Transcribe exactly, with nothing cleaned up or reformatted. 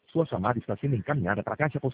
Sua chamada está sendo encaminhada para a caixa postal.